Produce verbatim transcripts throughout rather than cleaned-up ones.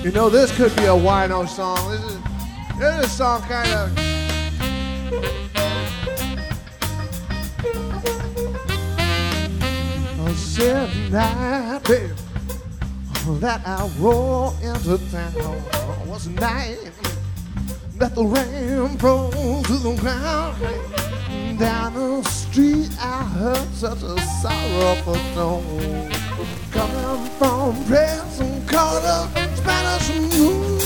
You know, this could be a wino song. This is, this is a song kind of... I said night, babe, that I roll into town was a night that the rain froze to the ground. Down the street I heard such a sorrowful tone coming from Preston Corner, Spanish Moon.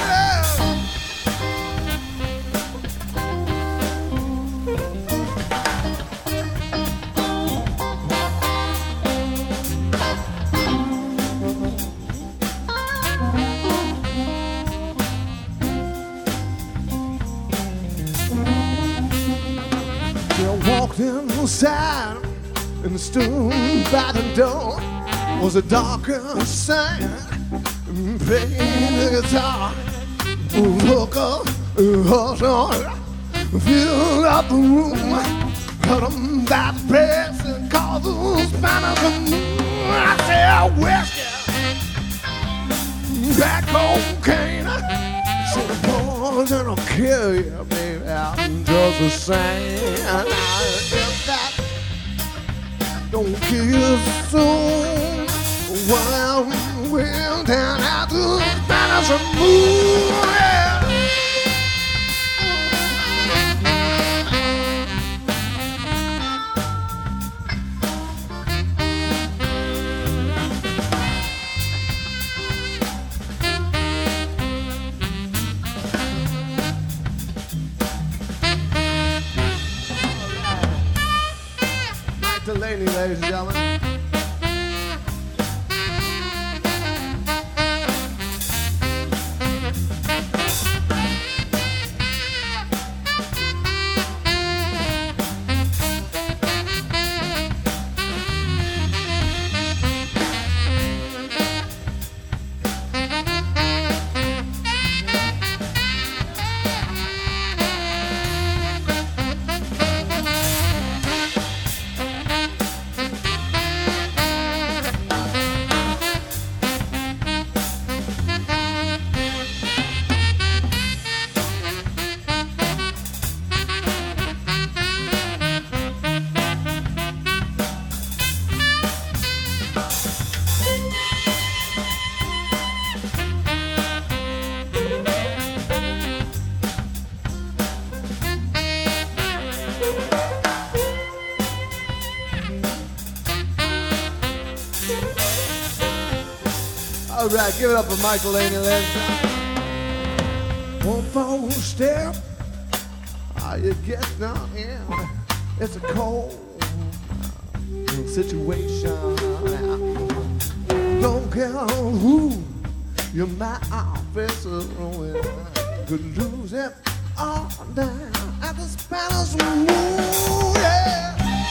Walked inside and stood by the door. Was a darker sight, playing the guitar. Look up, hush on, filled up the room. Heard him by the press and called the Spanish Moon. I said, whiskey, back cocaine. Said, boys, that'll kill you, baby. I'm just the same. If that don't kill you soon, well, we're down at the Spanish Moon. Delaney, ladies and gentlemen. All right, give it up for Michael Laney, ladies and gentlemen. One phone step, how you get down in. It's a cold situation. Don't care who you're my officer with. Could lose it all down at the Spanish Moon, yeah.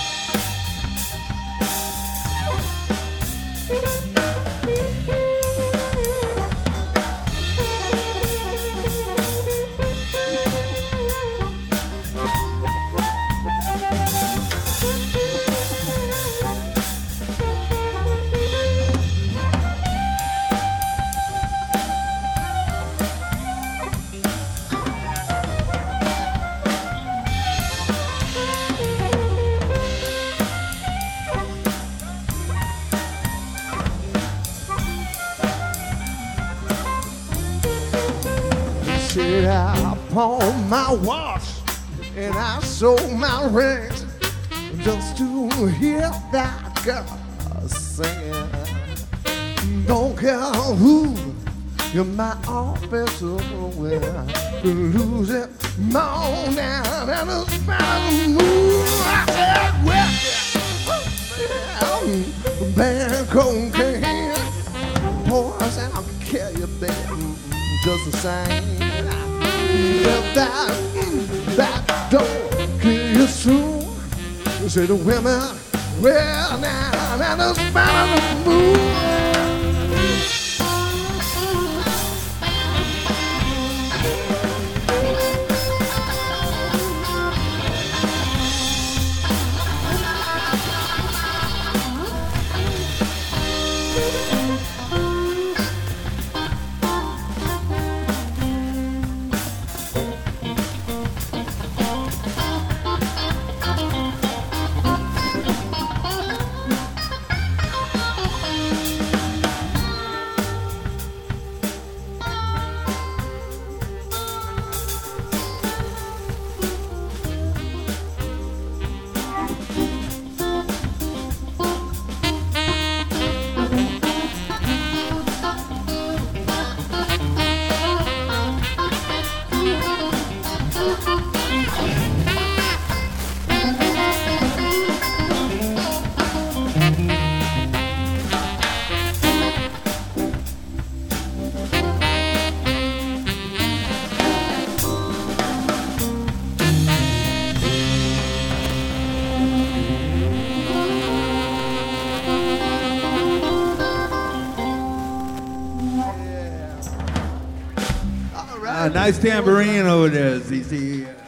Said I pawned my watch and I sold my rings just to hear that girl sing. Don't care who you're my officer with, you lose it all down at the Spanish Moon. I said, well, bad cocaine, boys, I'll kill you, baby, just the same. If that, that don't kill you soon, you say the women, well, now, now the Spanish Moon. a nice tambourine over there, C C.